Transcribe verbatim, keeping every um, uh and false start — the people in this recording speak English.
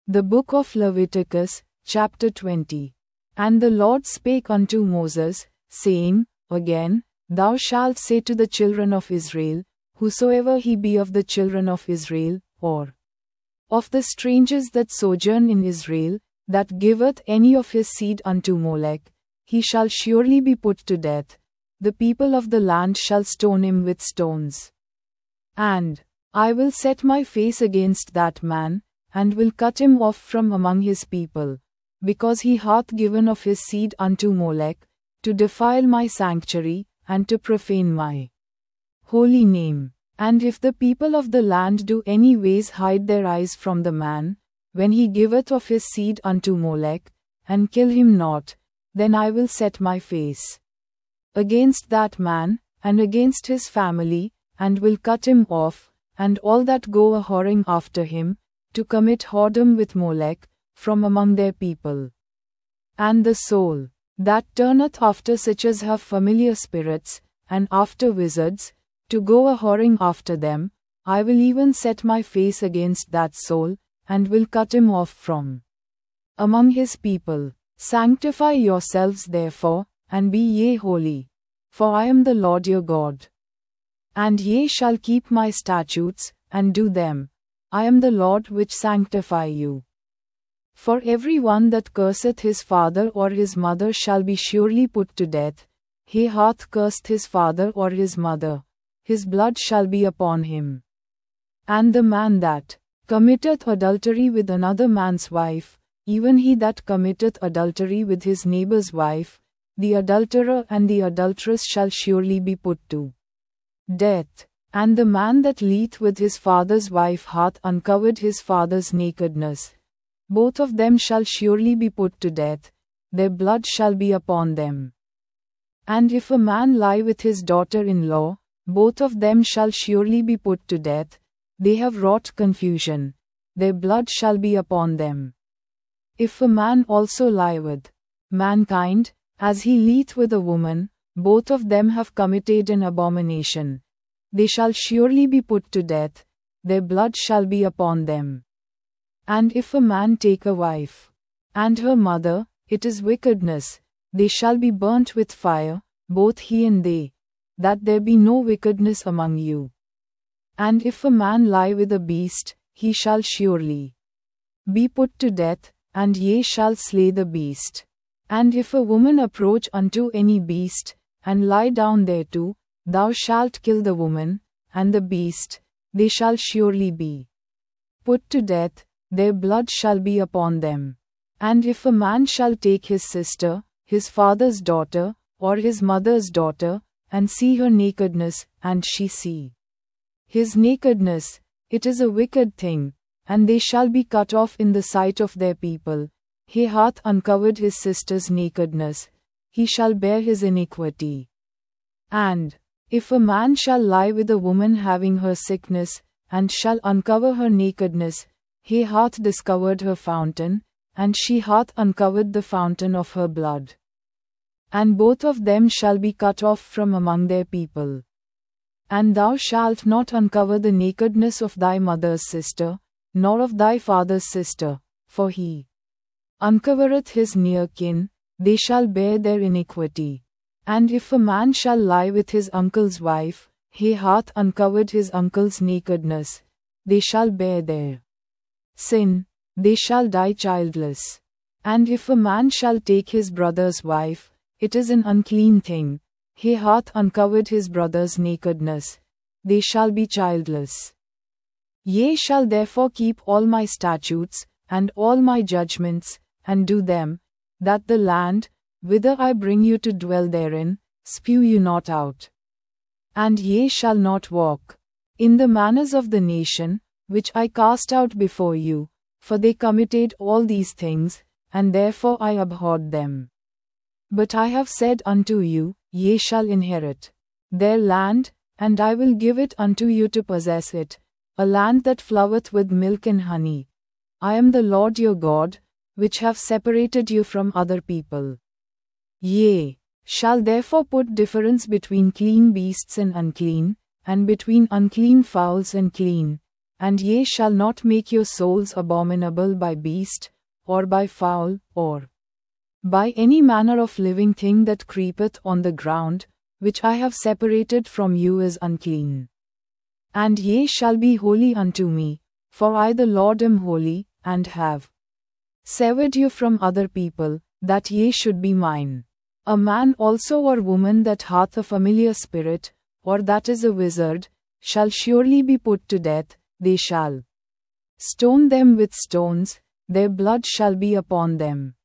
The book of Leviticus, chapter twenty. And the Lord spake unto Moses, saying, Again, thou shalt say to the children of Israel, whosoever he be of the children of Israel, or of the strangers that sojourn in Israel, that giveth any of his seed unto Molech, he shall surely be put to death. The people of the land shall stone him with stones. And I will set my face against that man, and will cut him off from among his people, because he hath given of his seed unto Molech, to defile my sanctuary, and to profane my holy name. And if the people of the land do any ways hide their eyes from the man, when he giveth of his seed unto Molech, and kill him not, then I will set my face against that man, and against his family, and will cut him off, and all that go a whoring after him, to commit whoredom with Molech, from among their people. And the soul that turneth after such as have familiar spirits, and after wizards, to go a whoring after them, I will even set my face against that soul, and will cut him off from among his people. Sanctify yourselves therefore, and be ye holy, for I am the Lord your God. And ye shall keep my statutes, and do them. I am the Lord which sanctify you. For every one that curseth his father or his mother shall be surely put to death. He hath cursed his father or his mother, his blood shall be upon him. And the man that committeth adultery with another man's wife, even he that committeth adultery with his neighbor's wife, the adulterer and the adulteress shall surely be put to death. And the man that lieth with his father's wife hath uncovered his father's nakedness. Both of them shall surely be put to death, their blood shall be upon them. And if a man lie with his daughter-in-law, both of them shall surely be put to death, they have wrought confusion, their blood shall be upon them. If a man also lie with mankind, as he lieth with a woman, both of them have committed an abomination. They shall surely be put to death, their blood shall be upon them. And if a man take a wife, and her mother, it is wickedness, they shall be burnt with fire, both he and they, that there be no wickedness among you. And if a man lie with a beast, he shall surely be put to death, and ye shall slay the beast. And if a woman approach unto any beast, and lie down thereto, thou shalt kill the woman, and the beast, they shall surely be put to death, their blood shall be upon them. And if a man shall take his sister, his father's daughter, or his mother's daughter, and see her nakedness, and she see his nakedness, it is a wicked thing, and they shall be cut off in the sight of their people. He hath uncovered his sister's nakedness, he shall bear his iniquity. And if a man shall lie with a woman having her sickness, and shall uncover her nakedness, he hath discovered her fountain, and she hath uncovered the fountain of her blood. And both of them shall be cut off from among their people. And thou shalt not uncover the nakedness of thy mother's sister, nor of thy father's sister, for he uncovereth his near kin, they shall bear their iniquity. And if a man shall lie with his uncle's wife, he hath uncovered his uncle's nakedness, they shall bear their sin, they shall die childless. And if a man shall take his brother's wife, it is an unclean thing, he hath uncovered his brother's nakedness, they shall be childless. Ye shall therefore keep all my statutes, and all my judgments, and do them, that the land, whither I bring you to dwell therein, spew you not out. And ye shall not walk in the manners of the nation, which I cast out before you, for they committed all these things, and therefore I abhorred them. But I have said unto you, ye shall inherit their land, and I will give it unto you to possess it, a land that floweth with milk and honey. I am the Lord your God, which have separated you from other people. Ye shall therefore put difference between clean beasts and unclean, and between unclean fowls and clean, And ye shall not make your souls abominable by beast, or by fowl, or by any manner of living thing that creepeth on the ground, which I have separated from you is unclean. And ye shall be holy unto me, for I the Lord am holy, and have severed you from other people, that ye should be mine. A man also or woman that hath a familiar spirit, or that is a wizard, shall surely be put to death, they shall stone them with stones, their blood shall be upon them.